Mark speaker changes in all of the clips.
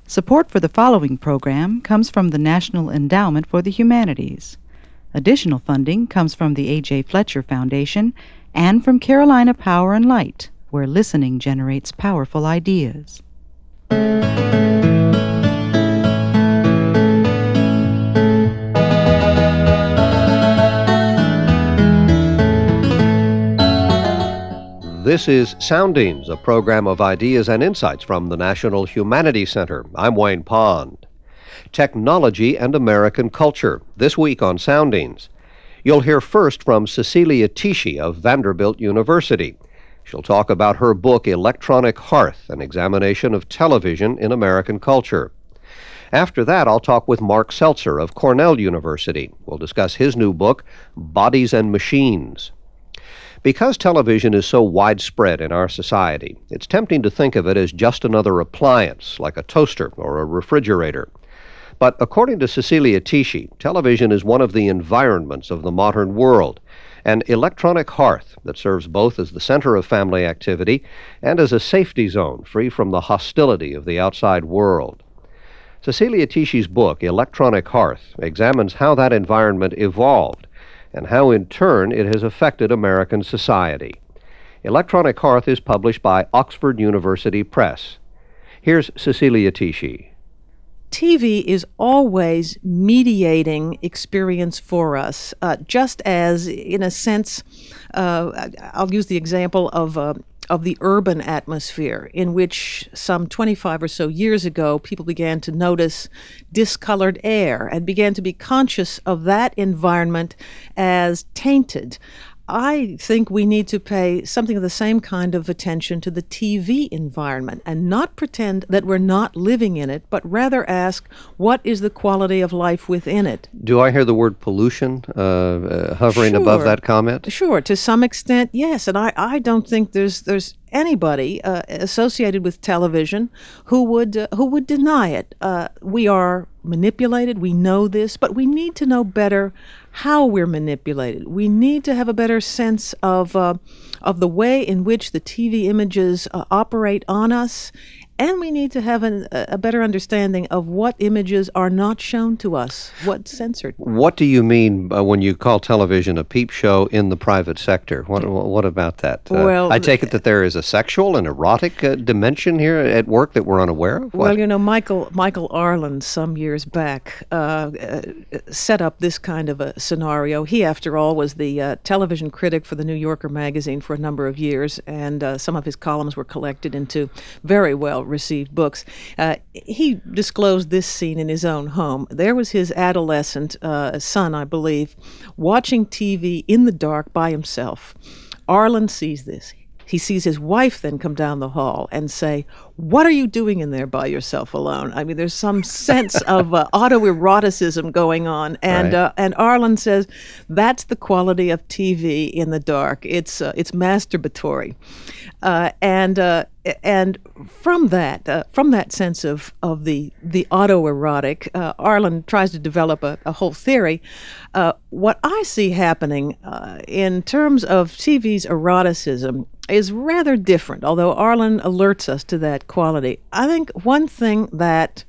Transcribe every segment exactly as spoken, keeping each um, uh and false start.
Speaker 1: Support for the following program comes from the National Endowment for the Humanities. Additional funding comes from the A J. Fletcher Foundation and from Carolina Power and Light, where listening generates powerful ideas.
Speaker 2: This is Soundings, a program of ideas and insights from the National Humanities Center. I'm Wayne Pond. Technology and American Culture, this week on Soundings. You'll hear first from Cecilia Tichy of Vanderbilt University. She'll talk about her book, Electronic Hearth, an examination of television in American culture. After that, I'll talk with Mark Seltzer of Cornell University. We'll discuss his new book, Bodies and Machines. Because television is so widespread in our society, it's tempting to think of it as just another appliance, like a toaster or a refrigerator. But according to Cecilia Tichy, television is one of the environments of the modern world, an electronic hearth that serves both as the center of family activity and as a safety zone free from the hostility of the outside world. Cecilia Tichy's book, Electronic Hearth, examines how that environment evolved and how, in turn, it has affected American society. Electronic Hearth is published by Oxford University Press. Here's Cecilia Tichy.
Speaker 3: T V is always mediating experience for us, uh, just as, in a sense, uh, I'll use the example of uh, of the urban atmosphere, in which some twenty-five or so years ago, people began to notice discolored air and began to be conscious of that environment as tainted. I think we need to pay something of the same kind of attention to the T V environment and not pretend that we're not living in it, but rather ask, what is the quality of life within it?
Speaker 2: Do I hear the word pollution uh, uh, hovering
Speaker 3: Sure.
Speaker 2: above that comment?
Speaker 3: Sure, to some extent, yes. And I, I don't think there's there's anybody uh, associated with television who would uh, who would deny it. Uh, we are manipulated. We know this, but we need to know better how we're manipulated. We need to have a better sense of uh, of the way in which the T V images uh, operate on us. And we need to have an, a better understanding of what images are not shown to us, what's censored.
Speaker 2: What do you mean uh, when you call television a peep show in the private sector? What what about that? Uh,
Speaker 3: Well,
Speaker 2: I take it that there is a sexual and erotic uh, dimension here at work that we're unaware of? What?
Speaker 3: Well, you know, Michael Michael Arlen, some years back, uh, uh, set up this kind of a scenario. He, after all, was the uh, television critic for the New Yorker magazine for a number of years, and uh, some of his columns were collected into very well received books. Uh, he disclosed this scene in his own home. There was his adolescent uh, son, I believe, watching T V in the dark by himself. Arlen sees this. He sees his wife then come down the hall and say, "What are you doing in there by yourself alone?" I mean, there's some sense of uh, autoeroticism going on. And
Speaker 2: Right.
Speaker 3: uh, and Arlen says, that's the quality of T V in the dark. It's uh, it's masturbatory. Uh, and uh, and from that uh, from that sense of, of the the autoerotic, uh, Arlen tries to develop a, a whole theory. Uh, what I see happening uh, in terms of T V's eroticism is rather different, although Arlen alerts us to that quality. I think one thing that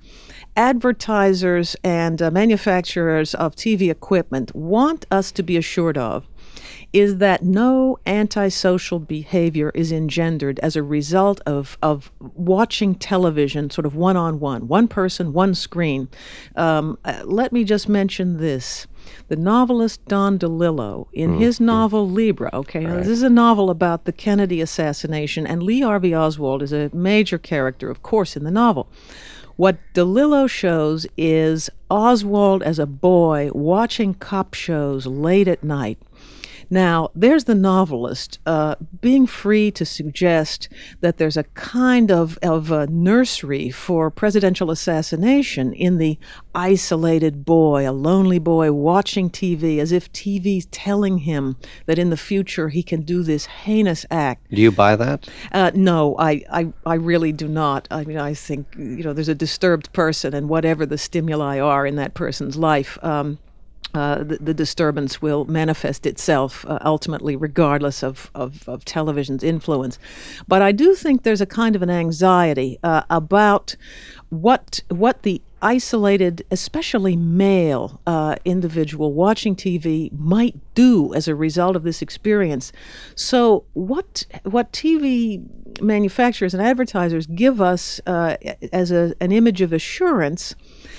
Speaker 3: advertisers and uh, manufacturers of T V equipment want us to be assured of is that no antisocial behavior is engendered as a result of, of watching television sort of one-on-one, one person, one screen. Um, uh, let me just mention this. The novelist Don DeLillo, in mm-hmm. his novel Libra, okay,
Speaker 2: right.
Speaker 3: This is a novel about the Kennedy assassination, and Lee Harvey Oswald is a major character, of course, in the novel. What DeLillo shows is Oswald as a boy watching cop shows late at night. Now, there's the novelist uh, being free to suggest that there's a kind of, of a nursery for presidential assassination in the isolated boy, a lonely boy watching T V, as if T V's telling him that in the future he can do this heinous act.
Speaker 2: Do you buy that?
Speaker 3: Uh, no, I, I, I really do not. I mean, I think, you know, there's a disturbed person, and whatever the stimuli are in that person's life, um, uh, the, the disturbance will manifest itself uh, ultimately, regardless of, of, of television's influence. But I do think there's a kind of an anxiety uh, about what what the isolated, especially male uh, individual watching T V might do as a result of this experience. So what what T V manufacturers and advertisers give us uh, as a, an image of assurance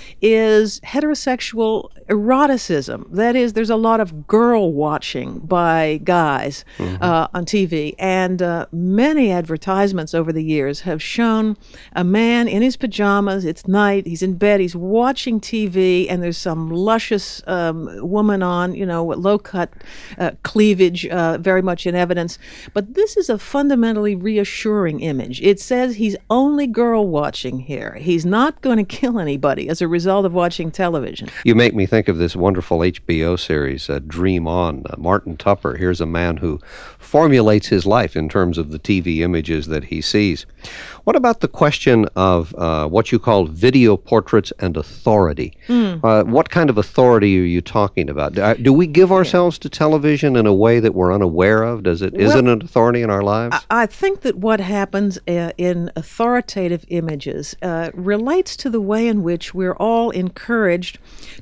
Speaker 3: is heterosexual eroticism. That is, there's a lot of girl watching by guys mm-hmm. uh, on T V. And uh, many advertisements over the years have shown a man in his pajamas, it's night, he's in bed, he's watching T V, and there's some luscious um, woman on, you know, low-cut uh, cleavage uh, very much in evidence. But this is a fundamentally reassuring image. It says he's only girl watching here. He's not going to kill anybody as a result of watching television.
Speaker 2: You make me think of this wonderful H B O series, uh, Dream On. Uh, Martin Tupper, here's a man who formulates his life in terms of the T V images that he sees. What about the question of uh, what you call video portraits and authority? Mm. Uh, what kind of authority are you talking about? Do, do we give ourselves to television in a way that we're unaware of? Does it, well, is it an authority in our lives?
Speaker 3: I, I think that what happens uh, in authoritative images uh, relates to the way in which we're all encouraged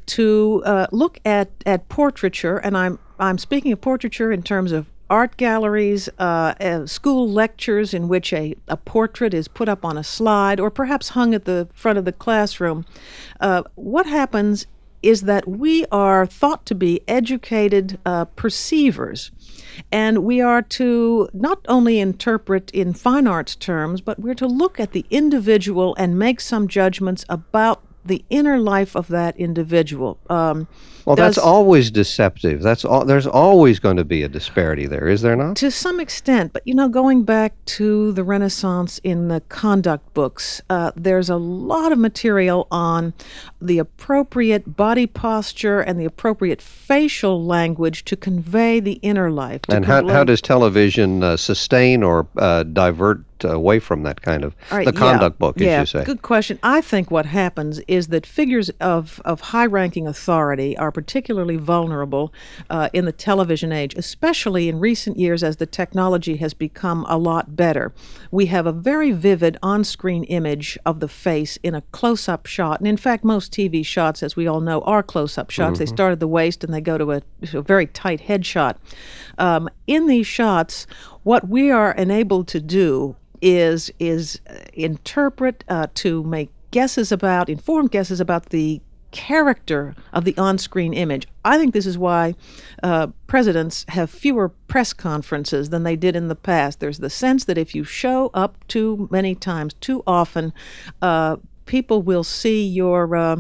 Speaker 3: to uh, look at, at portraiture, and I'm I'm speaking of portraiture in terms of art galleries, uh, uh, school lectures in which a, a portrait is put up on a slide or perhaps hung at the front of the classroom. Uh, what happens is that we are thought to be educated uh, perceivers. And we are to not only interpret in fine arts terms, but we're to look at the individual and make some judgments about the inner life of that individual. Um,
Speaker 2: well, does, that's always deceptive. That's all, there's always going to be a disparity there, is there not?
Speaker 3: To some extent. But, you know, going back to the Renaissance in the conduct books, uh, there's a lot of material on the appropriate body posture and the appropriate facial language to convey the inner life.
Speaker 2: And how, how does television uh, sustain or uh, divert away from that kind of, right, the conduct
Speaker 3: yeah,
Speaker 2: book, as
Speaker 3: yeah,
Speaker 2: you say?
Speaker 3: Good question. I think what happens is that figures of, of high-ranking authority are particularly vulnerable uh, in the television age, especially in recent years as the technology has become a lot better. We have a very vivid on-screen image of the face in a close-up shot. And in fact, most T V shots, as we all know, are close-up shots. Mm-hmm. They start at the waist and they go to a, to a very tight headshot. Um, in these shots, what we are enabled to do is is interpret, uh, to make guesses about, informed guesses about the character of the on-screen image. I think this is why uh, presidents have fewer press conferences than they did in the past. There's the sense that if you show up too many times, too often, uh, people will see your uh,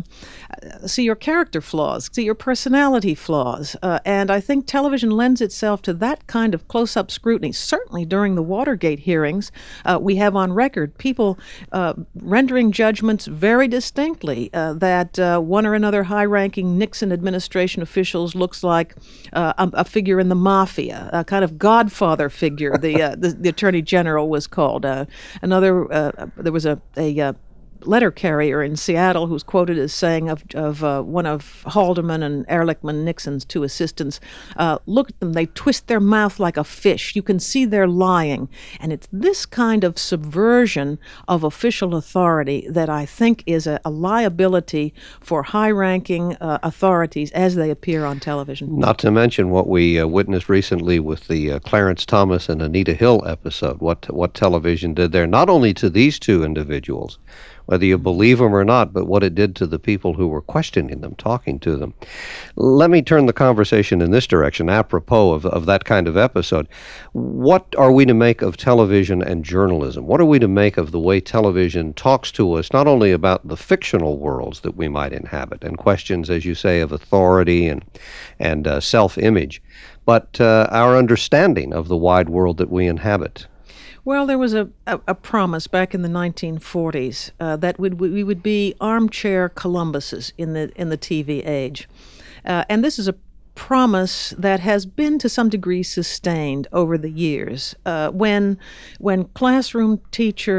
Speaker 3: see your character flaws, see your personality flaws. Uh, and I think television lends itself to that kind of close-up scrutiny. Certainly during the Watergate hearings, uh, we have on record people uh, rendering judgments very distinctly uh, that uh, one or another high-ranking Nixon administration officials looks like uh, a, a figure in the mafia, a kind of godfather figure, the, uh, the, the Attorney General was called. Uh, another, uh, there was a, a uh, letter carrier in Seattle who's quoted as saying of, of uh, one of Haldeman and Ehrlichman, Nixon's two assistants, uh, look at them, they twist their mouth like a fish. You can see they're lying. And it's this kind of subversion of official authority that I think is a, a liability for high-ranking uh, authorities as they appear on television.
Speaker 2: Not to mention what we uh, witnessed recently with the uh, Clarence Thomas and Anita Hill episode, what, what television did there, not only to these two individuals, whether you believe them or not, but what it did to the people who were questioning them, talking to them. Let me turn the conversation in this direction, apropos of, of that kind of episode. What are we to make of television and journalism? What are we to make of the way television talks to us, not only about the fictional worlds that we might inhabit, and questions, as you say, of authority and, and uh, self-image, but uh, our understanding of the wide world that we inhabit?
Speaker 3: Well, there was a, a, a promise back in the nineteen forties uh, that we'd, we would be armchair Columbuses in the in the T V age. Uh, and this is a promise that has been to some degree sustained over the years. Uh, when when classroom teachers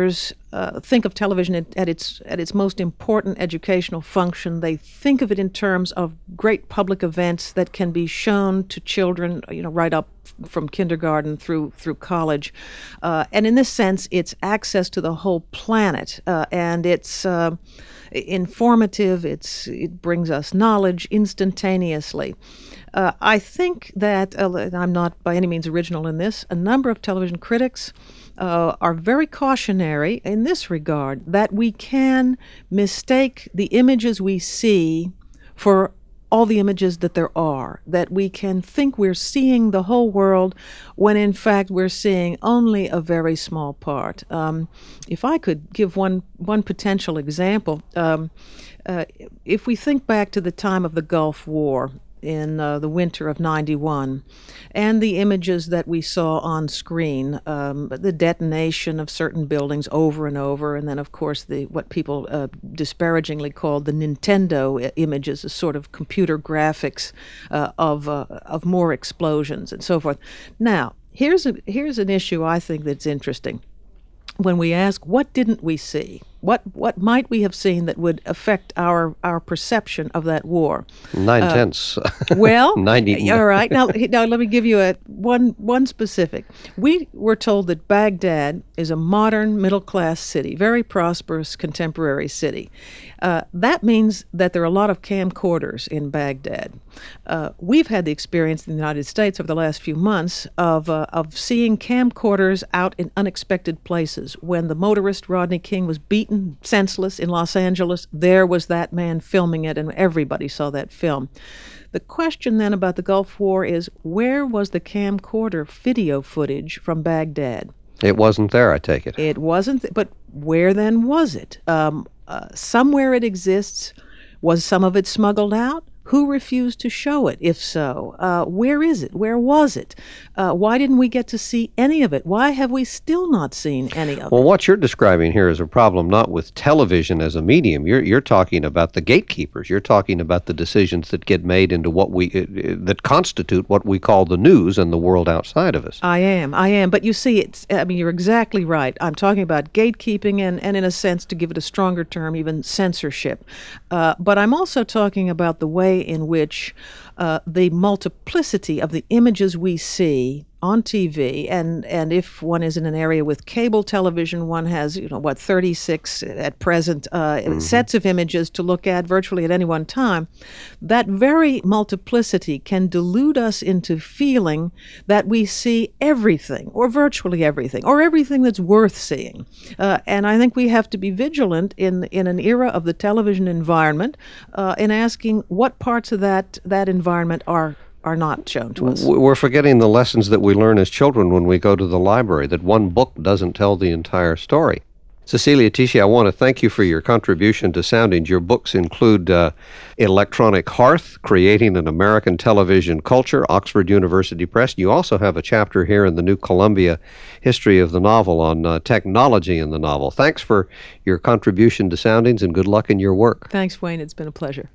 Speaker 3: uh, think of television at, at its at its most important educational function. They think of it in terms of great public events that can be shown to children, you know, right up from kindergarten through through college. Uh, and in this sense, it's access to the whole planet, uh, and it's uh, informative. It's it brings us knowledge instantaneously. Uh, I think that, uh, I'm not by any means original in this, a number of television critics uh, are very cautionary in this regard, that we can mistake the images we see for all the images that there are, that we can think we're seeing the whole world when in fact we're seeing only a very small part. Um, if I could give one, one potential example, um, uh, if we think back to the time of the Gulf War, in uh, the winter of ninety-one, and the images that we saw on screen, um, the detonation of certain buildings over and over, and then, of course, the what people uh, disparagingly called the Nintendo images, a sort of computer graphics uh, of uh, of more explosions and so forth. Now, here's a, here's an issue I think that's interesting. When we ask, what didn't we see? What what might we have seen that would affect our, our perception of that war?
Speaker 2: Nine
Speaker 3: uh,
Speaker 2: tenths.
Speaker 3: Well,
Speaker 2: ninety.
Speaker 3: All right. Now, now let me give you a one one specific. We were told that Baghdad is a modern middle-class city, very prosperous contemporary city. Uh, that means that there are a lot of camcorders in Baghdad. Uh, we've had the experience in the United States over the last few months of uh, of seeing camcorders out in unexpected places. When the motorist Rodney King was beaten senseless in Los Angeles, there was that man filming it, and everybody saw that film. The question then about the Gulf War is, where was the camcorder video footage from Baghdad?
Speaker 2: It wasn't there, I take it.
Speaker 3: It wasn't, th- but where then was it? Um, uh, somewhere it exists. Was some of it smuggled out? Who refused to show it, if so? Uh, where is it? Where was it? Uh, why didn't we get to see any of it? Why have we still not seen any of
Speaker 2: Well,
Speaker 3: it?
Speaker 2: what you're describing here is a problem not with television as a medium. You're you're talking about the gatekeepers. You're talking about the decisions that get made into what we uh, that constitute what we call the news and the world outside of us.
Speaker 3: I am, I am. But you see, it's, I mean, you're exactly right. I'm talking about gatekeeping and, and in a sense, to give it a stronger term, even censorship. Uh, but I'm also talking about the way in which uh, the multiplicity of the images we see on T V, and, and if one is in an area with cable television, one has, you know, what, thirty-six at present uh, mm-hmm. sets of images to look at virtually at any one time. That very multiplicity can delude us into feeling that we see everything, or virtually everything, or everything that's worth seeing. Uh, and I think we have to be vigilant in, in an era of the television environment uh, in asking what parts of that, that environment are are not shown to us.
Speaker 2: We're forgetting the lessons that we learn as children when we go to the library, that one book doesn't tell the entire story. Cecilia Tichy, I want to thank you for your contribution to Soundings. Your books include uh, Electronic Hearth, Creating an American Television Culture, Oxford University Press. You also have a chapter here in the New Columbia History of the Novel on uh, technology in the novel. Thanks for your contribution to Soundings, and good luck in your work.
Speaker 3: Thanks, Wayne. It's been a pleasure.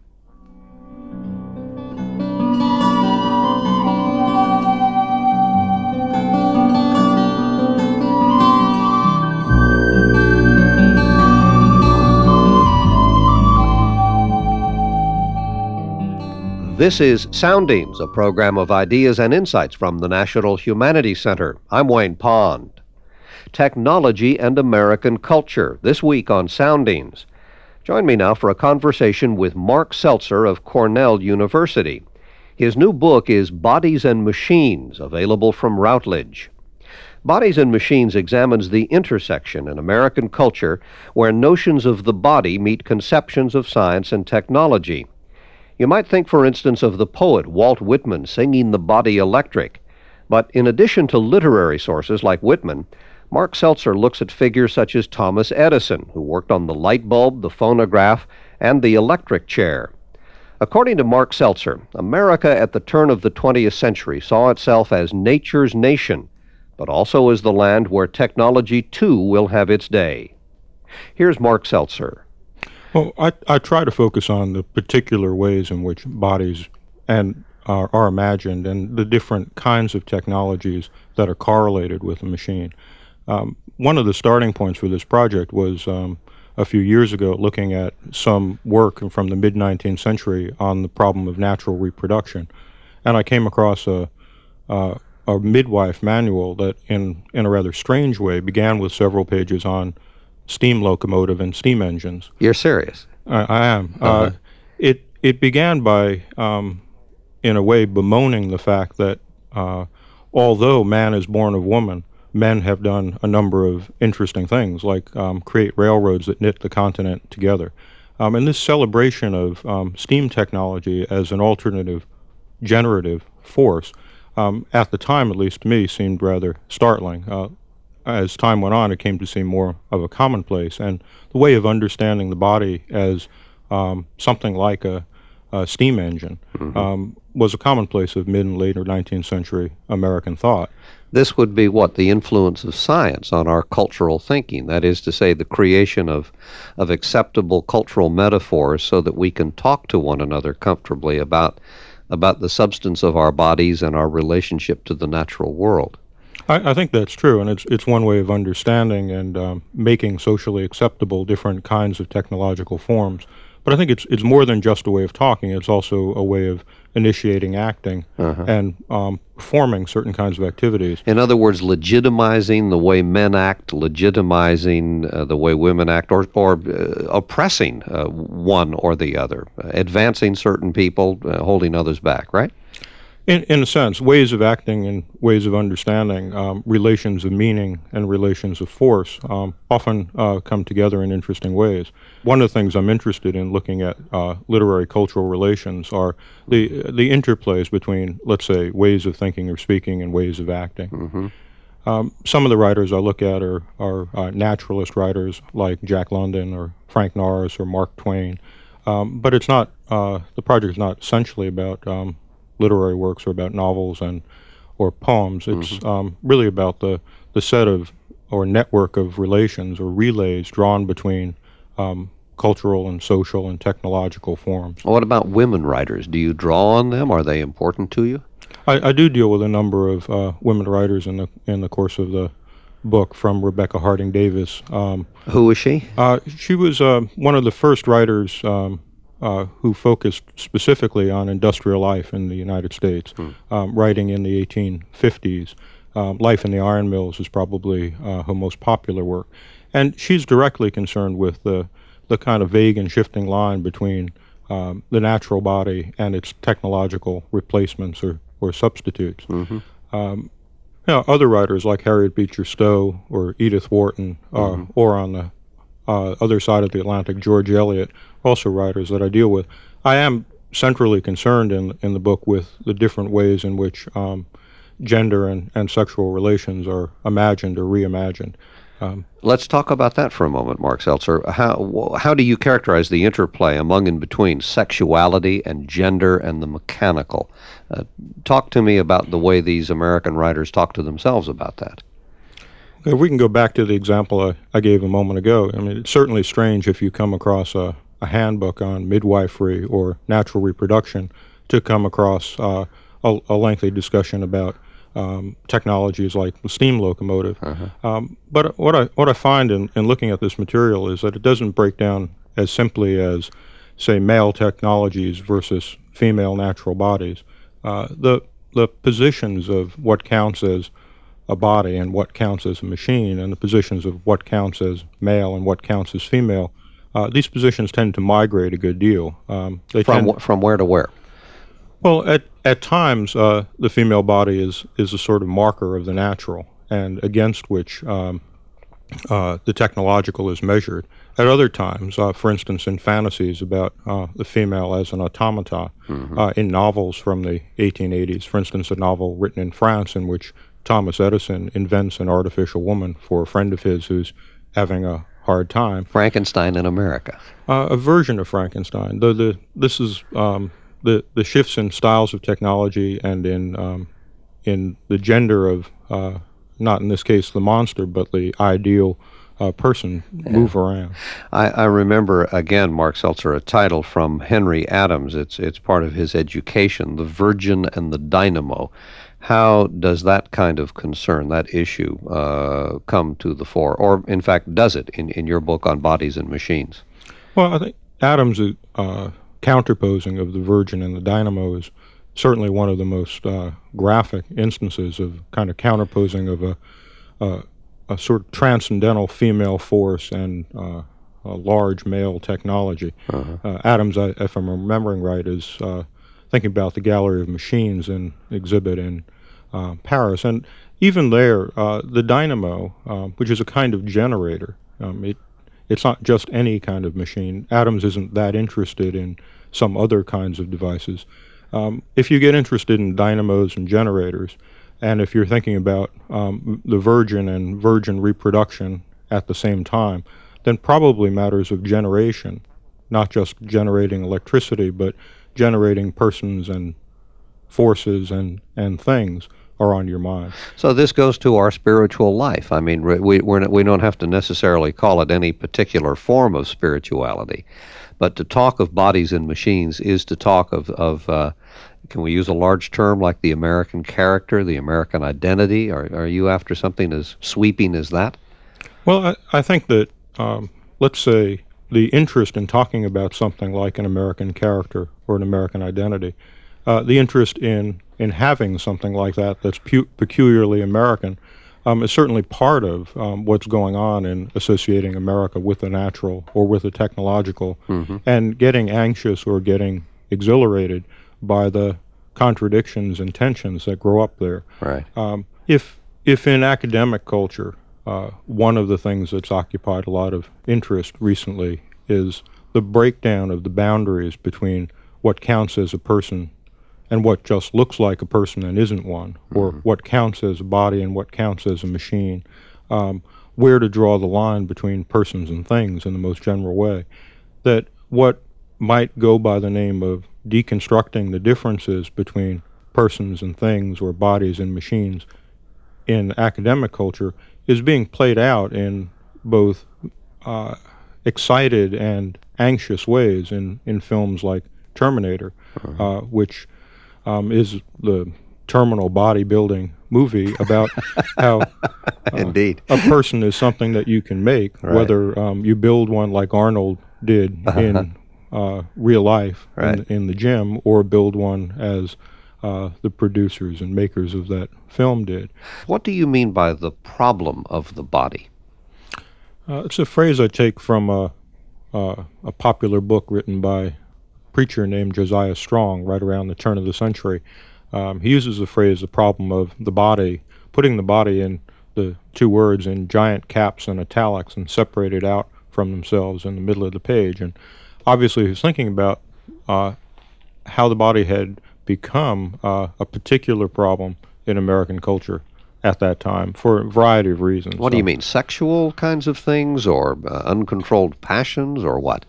Speaker 2: This is Soundings, a program of ideas and insights from the National Humanities Center. I'm Wayne Pond. Technology and American Culture, this week on Soundings. Join me now for a conversation with Mark Seltzer of Cornell University. His new book is Bodies and Machines, available from Routledge. Bodies and Machines examines the intersection in American culture where notions of the body meet conceptions of science and technology. You might think, for instance, of the poet Walt Whitman singing the body electric. But in addition to literary sources like Whitman, Mark Seltzer looks at figures such as Thomas Edison, who worked on the light bulb, the phonograph, and the electric chair. According to Mark Seltzer, America at the turn of the twentieth century saw itself as nature's nation, but also as the land where technology too will have its day. Here's Mark Seltzer.
Speaker 4: Well, I, I try to focus on the particular ways in which bodies and are, are imagined and the different kinds of technologies that are correlated with a machine. Um, one of the starting points for this project was um, a few years ago looking at some work from the mid-nineteenth century on the problem of natural reproduction. And I came across a, uh, a midwife manual that, in, in a rather strange way, began with several pages on steam locomotive and steam engines.
Speaker 2: You're serious?
Speaker 4: I, I am.
Speaker 2: Uh-huh.
Speaker 4: Uh, it, it began by, um, in a way, bemoaning the fact that uh, although man is born of woman, men have done a number of interesting things, like um, create railroads that knit the continent together. Um, and this celebration of um, steam technology as an alternative generative force, um, at the time, at least to me, seemed rather startling. Uh, as time went on, it came to seem more of a commonplace. And the way of understanding the body as um, something like a, a steam engine mm-hmm. um, was a commonplace of mid and later nineteenth century American thought.
Speaker 2: This would be what? The influence of science on our cultural thinking. That is to say, the creation of, of acceptable cultural metaphors so that we can talk to one another comfortably about, about the substance of our bodies and our relationship to the natural world.
Speaker 4: I, I think that's true, and it's it's one way of understanding and um, making socially acceptable different kinds of technological forms. But I think it's it's more than just a way of talking. It's also a way of initiating acting uh-huh. and um, performing certain kinds of activities.
Speaker 2: In other words, legitimizing the way men act, legitimizing uh, the way women act, or, or uh, oppressing uh, one or the other, uh, advancing certain people, uh, holding others back, right?
Speaker 4: In, in a sense, ways of acting and ways of understanding, um, relations of meaning and relations of force um, often uh, come together in interesting ways. One of the things I'm interested in looking at uh, literary cultural relations are the the interplays between, let's say, ways of thinking or speaking and ways of acting. Mm-hmm. Um, some of the writers I look at are, are uh, naturalist writers like Jack London or Frank Norris or Mark Twain, um, but it's not, uh, the project is not essentially about um, literary works or about novels and or poems. It's mm-hmm. um, really about the, the set of or network of relations or relays drawn between um, cultural and social and technological forms.
Speaker 2: What about women writers? Do you draw on them? Are they important to you?
Speaker 4: I, I do deal with a number of uh, women writers in the in the course of the book, from Rebecca Harding Davis. Um,
Speaker 2: Who was she?
Speaker 4: Uh, she was uh, one of the first writers um, Uh, who focused specifically on industrial life in the United States, hmm. um, writing in the eighteen fifties. Um, Life in the Iron Mills is probably uh, her most popular work. And she's directly concerned with the, the kind of vague and shifting line between um, the natural body and its technological replacements or, or substitutes. Mm-hmm. Um, you know, other writers like Harriet Beecher Stowe or Edith Wharton, uh, mm-hmm. or on the Uh, other side of the Atlantic, George Eliot, also writers that I deal with. I am centrally concerned in in the book with the different ways in which um, gender and, and sexual relations are imagined or reimagined. Um,
Speaker 2: Let's talk about that for a moment, Mark Seltzer. How how do you characterize the interplay among and between sexuality and gender and the mechanical? Uh, talk to me about the way these American writers talk to themselves about that.
Speaker 4: If we can go back to the example I, I gave a moment ago, I mean, it's certainly strange if you come across a, a handbook on midwifery or natural reproduction to come across uh, a, a lengthy discussion about um, technologies like the steam locomotive. Uh-huh. Um, but what I what I find in, in looking at this material is that it doesn't break down as simply as, say, male technologies versus female natural bodies. Uh, the the positions of what counts as a body and what counts as a machine, and the positions of what counts as male and what counts as female, uh, these positions tend to migrate a good deal. Um, they
Speaker 2: from
Speaker 4: tend,
Speaker 2: from where to where?
Speaker 4: Well, at at times uh, the female body is is a sort of marker of the natural, and against which um, uh, the technological is measured. At other times, uh, for instance, in fantasies about uh, the female as an automata, mm-hmm. uh, in novels from the eighteen eighties, for instance, a novel written in France in which Thomas Edison invents an artificial woman for a friend of his who's having a hard time.
Speaker 2: Frankenstein in America.
Speaker 4: Uh, a version of Frankenstein. Though the this is um, the the shifts in styles of technology and in um, in the gender of uh, not in this case the monster, but the ideal uh, person yeah. move around.
Speaker 2: I, I remember again, Mark Seltzer, a title from Henry Adams. It's it's part of his education, The Virgin and the Dynamo. How does that kind of concern, that issue, uh, come to the fore? Or, in fact, does it in, in your book on bodies and machines?
Speaker 4: Well, I think Adams' uh, counterposing of the Virgin and the dynamo is certainly one of the most uh, graphic instances of kind of counterposing of a, a, a sort of transcendental female force and uh, a large male technology. Uh-huh. Uh, Adams, I, if I'm remembering right, is uh, thinking about the Gallery of Machines and exhibit in uh, Paris. And even there, uh, the dynamo, uh, which is a kind of generator, um, it it's not just any kind of machine. Adams isn't that interested in some other kinds of devices. Um, if you get interested in dynamos and generators, and if you're thinking about um, the Virgin and Virgin reproduction at the same time, then probably matters of generation, not just generating electricity, but generating persons and forces and, and things are on your mind.
Speaker 2: So this goes to our spiritual life. I mean, we we're, we don't have to necessarily call it any particular form of spirituality, but to talk of bodies and machines is to talk of, of uh, can we use a large term like the American character, the American identity? Are, are you after something as sweeping as that?
Speaker 4: Well, I, I think that, um, let's say, the interest in talking about something like an American character or an American identity, uh, the interest in, in having something like that that's pu- peculiarly American um, is certainly part of um, what's going on in associating America with the natural or with the technological, mm-hmm. and getting anxious or getting exhilarated by the contradictions and tensions that grow up there.
Speaker 2: Right.
Speaker 4: Um, if if in academic culture, uh, one of the things that's occupied a lot of interest recently is the breakdown of the boundaries between what counts as a person and what just looks like a person and isn't one, mm-hmm. or what counts as a body and what counts as a machine, um, where to draw the line between persons and things in the most general way, that what might go by the name of deconstructing the differences between persons and things or bodies and machines in academic culture is being played out in both uh, excited and anxious ways in, in films like Terminator, uh-huh. uh, which um, is the terminal bodybuilding movie about how uh,
Speaker 2: Indeed.
Speaker 4: a person is something that you can make, right. whether um, you build one like Arnold did uh-huh. in uh, real life
Speaker 2: right.
Speaker 4: in, in the gym, or build one as uh, the producers and makers of that film did.
Speaker 2: What do you mean by the problem of the body?
Speaker 4: Uh, it's a phrase I take from a, uh, a popular book written by a preacher named Josiah Strong right around the turn of the century. Um, he uses the phrase, the problem of the body, putting the body in the two words in giant caps and italics and separated out from themselves in the middle of the page. And obviously he's thinking about uh, how the body had become uh, a particular problem in American culture at that time for a variety of reasons.
Speaker 2: What do you mean, sexual kinds of things, or uh, uncontrolled passions, or what?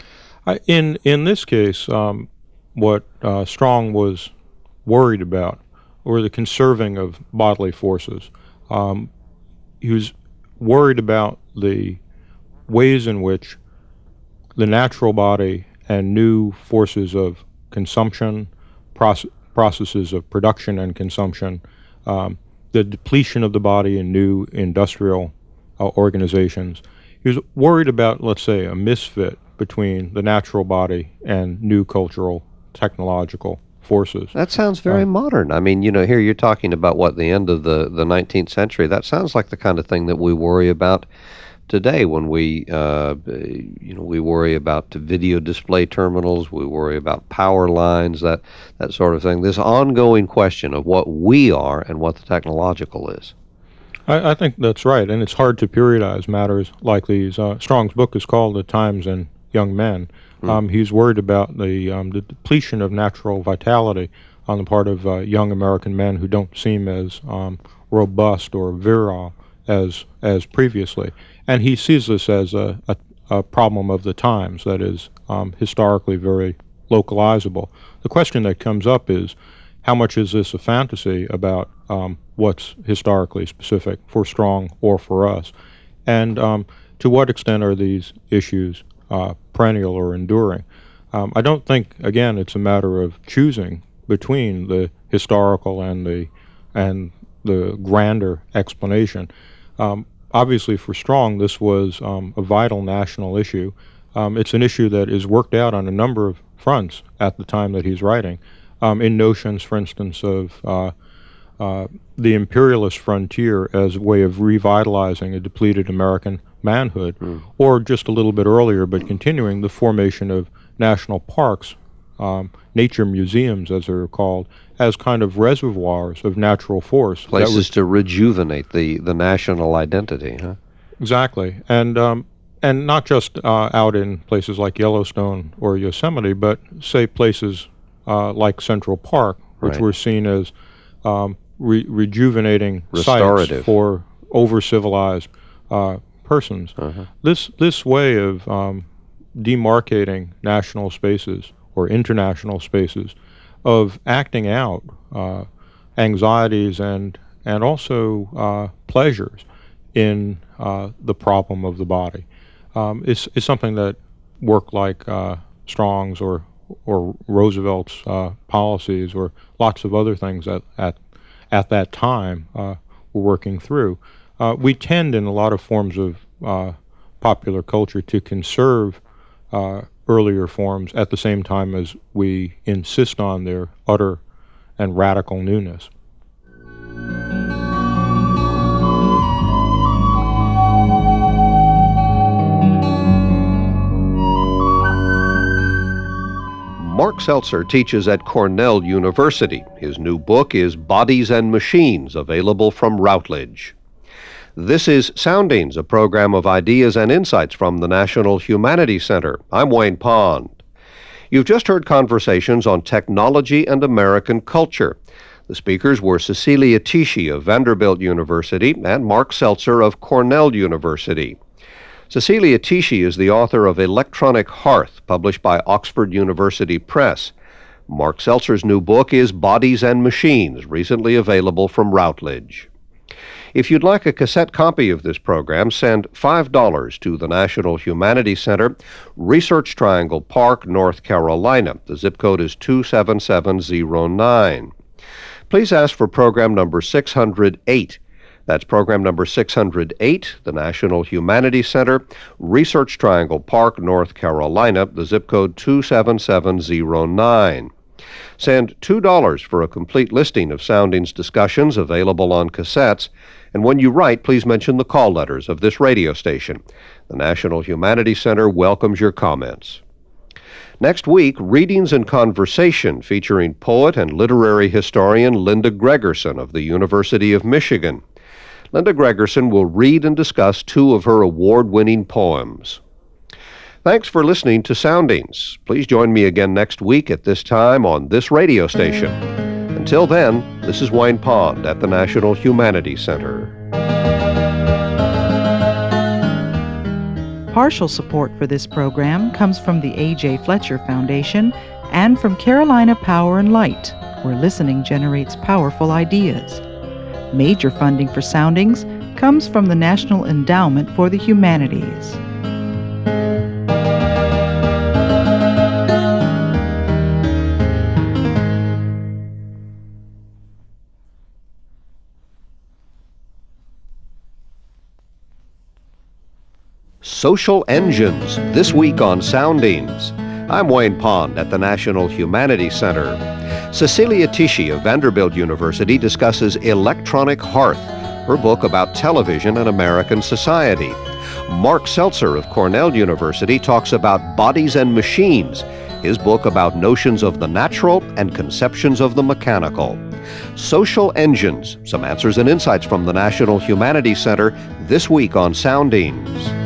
Speaker 4: I, in in this case, um, what uh, Strong was worried about were the conserving of bodily forces. Um, he was worried about the ways in which the natural body and new forces of consumption, proce- processes of production and consumption, um, the depletion of the body in new industrial uh, organizations. He was worried about, let's say, a misfit between the natural body and new cultural, technological forces.
Speaker 2: That sounds very uh, modern. I mean, you know, here you're talking about, what, the end of the, the nineteenth century. That sounds like the kind of thing that we worry about today when we, uh, you know, we worry about video display terminals, we worry about power lines, that, that sort of thing. This ongoing question of what we are and what the technological is.
Speaker 4: I, I think that's right, and it's hard to periodize matters like these. Uh, Strong's book is called The Times and Young Men. Mm. Um, he's worried about the, um, the depletion of natural vitality on the part of uh, young American men who don't seem as um, robust or virile as as previously. And he sees this as a, a, a problem of the times that is um, historically very localizable. The question that comes up is, how much is this a fantasy about um, what's historically specific for Strong or for us? And um, to what extent are these issues uh, perennial or enduring? Um, I don't think, again, it's a matter of choosing between the historical and the and the grander explanation. Um, obviously, for Strong, this was um, a vital national issue. Um, it's an issue that is worked out on a number of fronts at the time that he's writing, um, in notions, for instance, of uh, uh, the imperialist frontier as a way of revitalizing a depleted American manhood, mm. or just a little bit earlier, but continuing, the formation of national parks, um, nature museums, as they're called, as kind of reservoirs of natural force.
Speaker 2: Places was, to rejuvenate the, the national identity, huh?
Speaker 4: Exactly. And um, and not just uh, out in places like Yellowstone or Yosemite, but say places uh, like Central Park, which
Speaker 2: right.
Speaker 4: were seen as um, re- rejuvenating
Speaker 2: Restorative.
Speaker 4: sites for over-civilized uh, persons.
Speaker 2: Uh-huh.
Speaker 4: This this way of um, demarcating national spaces or international spaces, of acting out uh, anxieties and and also uh, pleasures in uh, the problem of the body, um, is is something that work like uh, Strong's or or Roosevelt's uh, policies or lots of other things at at at that time uh, were working through. Uh, we tend, in a lot of forms of uh, popular culture, to conserve uh, earlier forms at the same time as we insist on their utter and radical newness.
Speaker 2: Mark Seltzer teaches at Cornell University. His new book is Bodies and Machines, available from Routledge. This is Soundings, a program of ideas and insights from the National Humanities Center. I'm Wayne Pond. You've just heard conversations on technology and American culture. The speakers were Cecilia Tichy of Vanderbilt University and Mark Seltzer of Cornell University. Cecilia Tichy is the author of Electronic Hearth, published by Oxford University Press. Mark Seltzer's new book is Bodies and Machines, recently available from Routledge. If you'd like a cassette copy of this program, send five dollars to the National Humanities Center, Research Triangle Park, North Carolina. The zip code is two seven seven zero nine. Please ask for program number six hundred eight. That's program number six hundred eight, the National Humanities Center, Research Triangle Park, North Carolina. The zip code two seven seven zero nine. Send two dollars for a complete listing of Soundings discussions available on cassettes. And when you write, please mention the call letters of this radio station. The National Humanities Center welcomes your comments. Next week, Readings and Conversation featuring poet and literary historian Linda Gregerson of the University of Michigan. Linda Gregerson will read and discuss two of her award-winning poems. Thanks for listening to Soundings. Please join me again next week at this time on this radio station. Until then, this is Wayne Pond at the National Humanities Center.
Speaker 1: Partial support for this program comes from the A J Fletcher Foundation and from Carolina Power and Light, where listening generates powerful ideas. Major funding for Soundings comes from the National Endowment for the Humanities.
Speaker 2: Social Engines, this week on Soundings. I'm Wayne Pond at the National Humanities Center. Cecilia Tichy of Vanderbilt University discusses Electronic Hearth, her book about television and American society. Mark Seltzer of Cornell University talks about Bodies and Machines, his book about notions of the natural and conceptions of the mechanical. Social Engines, some answers and insights from the National Humanities Center this week on Soundings.